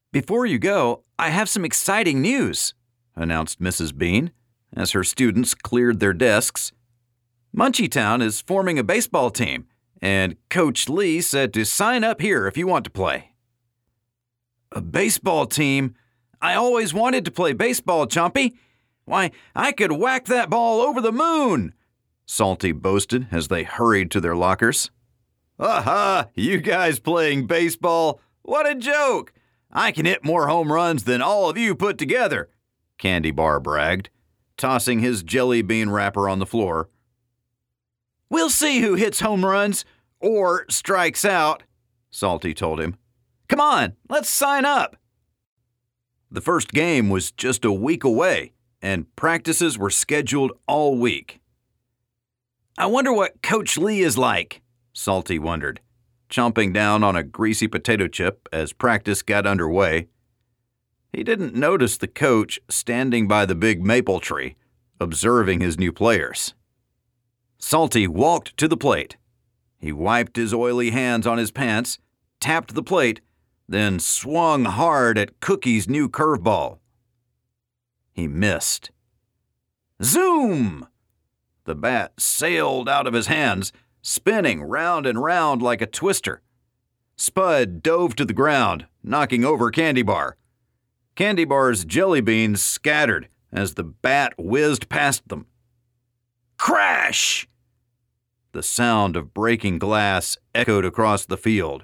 "Before you go, I have some exciting news," announced Mrs. Bean as her students cleared their desks. "Munchietown is forming a baseball team, and Coach Lee said to sign up here if you want to play." "A baseball team? I always wanted to play baseball, Chompy. Why, I could whack that ball over the moon," Salty boasted as they hurried to their lockers. "Aha! You guys playing baseball? What a joke! I can hit more home runs than all of you put together," Candy Bar bragged, tossing his jelly bean wrapper on the floor. "We'll see who hits home runs or strikes out," Salty told him. "Come on, let's sign up." The first game was just a week away, and practices were scheduled all week. "I wonder what Coach Lee is like," Salty wondered, chomping down on a greasy potato chip as practice got underway. He didn't notice the coach standing by the big maple tree, observing his new players. Salty walked to the plate. He wiped his oily hands on his pants, tapped the plate, then swung hard at Cookie's new curveball. He missed. Zoom! The bat sailed out of his hands, spinning round and round like a twister. Spud dove to the ground, knocking over Candy Bar. Candy Bar's jelly beans scattered as the bat whizzed past them. Crash! The sound of breaking glass echoed across the field.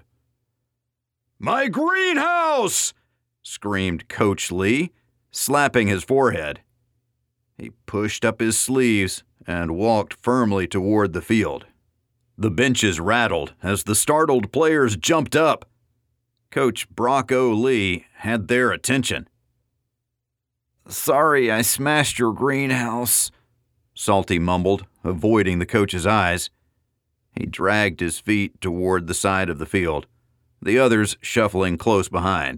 "My greenhouse!" screamed Coach Lee, slapping his forehead. He pushed up his sleeves and walked firmly toward the field. The benches rattled as the startled players jumped up. Coach Brock O. Lee had their attention. "Sorry I smashed your greenhouse," Salty mumbled, avoiding the coach's eyes. He dragged his feet toward the side of the field, the others shuffling close behind.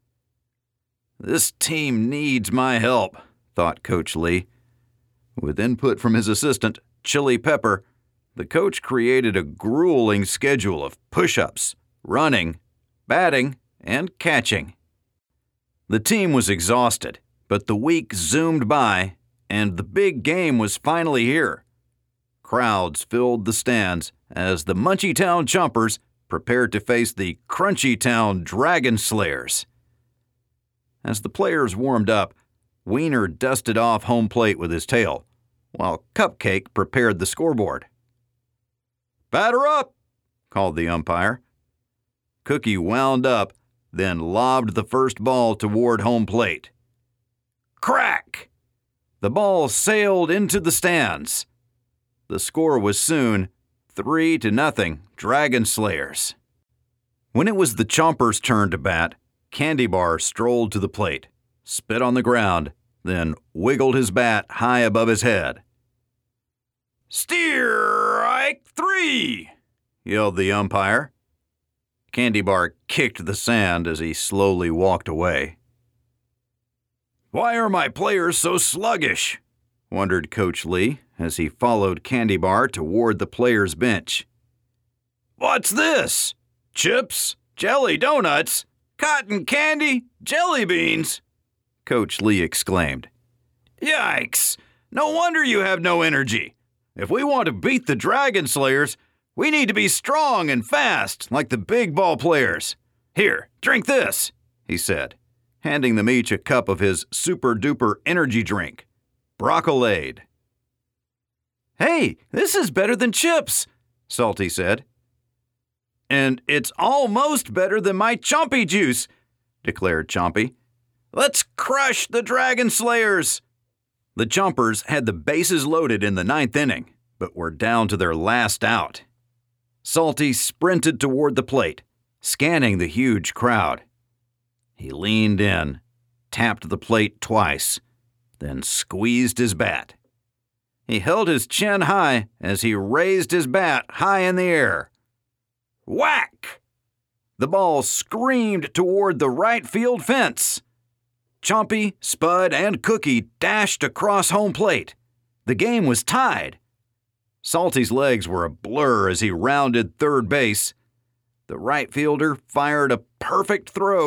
"This team needs my help," thought Coach Lee. With input from his assistant, Chili Pepper, the coach created a grueling schedule of push-ups, running, batting, and catching. The team was exhausted, but the week zoomed by, and the big game was finally here. Crowds filled the stands as the Munchietown Chompers prepared to face the Crunchietown Dragon Slayers. As the players warmed up, Wiener dusted off home plate with his tail, while Cupcake prepared the scoreboard. "Batter up!" called the umpire. Cookie wound up, then lobbed the first ball toward home plate. Crack! The ball sailed into the stands. The score was soon 3-0 Dragon Slayers. When it was the Chompers' turn to bat, Candy Bar strolled to the plate, spit on the ground, then wiggled his bat high above his head. "Strike 3!" yelled the umpire. Candy Bar kicked the sand as he slowly walked away. "Why are my players so sluggish?" wondered Coach Lee as he followed Candy Bar toward the players' bench. "What's this? Chips? Jelly donuts? Cotton candy? Jelly beans?" Coach Lee exclaimed. "Yikes! No wonder you have no energy. If we want to beat the Dragon Slayers, we need to be strong and fast like the big ball players. Here, drink this," he said, handing them each a cup of his super-duper energy drink, Broccolade. "Hey, this is better than chips," Salty said. "And it's almost better than my Chompy juice," declared Chompy. "Let's crush the Dragon Slayers!" The Chompers had the bases loaded in the 9th inning, but were down to their last out. Salty sprinted toward the plate, scanning the huge crowd. He leaned in, tapped the plate twice, then squeezed his bat. He held his chin high as he raised his bat high in the air. Whack! The ball screamed toward the right field fence. Chompy, Spud, and Cookie dashed across home plate. The game was tied. Salty's legs were a blur as he rounded third base. The right fielder fired a perfect throw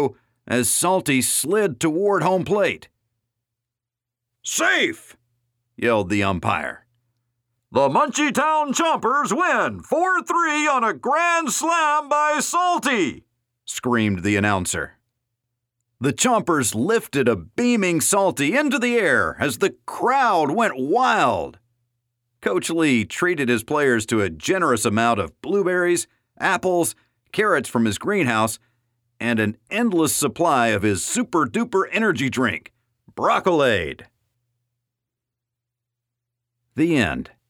as Salty slid toward home plate. "Safe!" yelled the umpire. "The Munchietown Chompers win 4-3 on a grand slam by Salty!" screamed the announcer. The Chompers lifted a beaming Salty into the air as the crowd went wild. Coach Lee treated his players to a generous amount of blueberries, apples, carrots from his greenhouse, and an endless supply of his super-duper energy drink, Broccolade. The end.